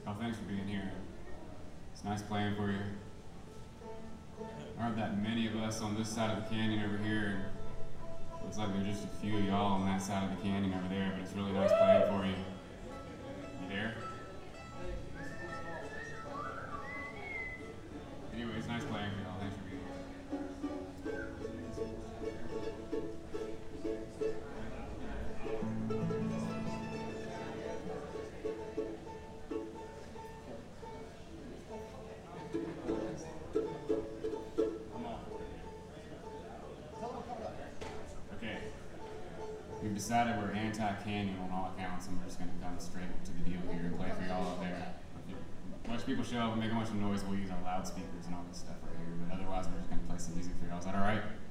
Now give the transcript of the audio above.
Oh, thanks for being here. It's nice playing for you. There aren't that many of us on this side of the canyon over here, and looks like there's just a few of y'all on that side of the canyon over there, but it's really nice playing for you. You there? Anyway, it's nice playing for y'all. Thanks for being here. Okay. We've decided we're anti-canyon on all accounts, and we're just going to come straight to the deal here and play for y'all out there. If a bunch of people show up and make a bunch of noise, we'll use our loudspeakers and all this stuff right here, but otherwise we're just going to play some music for y'all. Is that alright?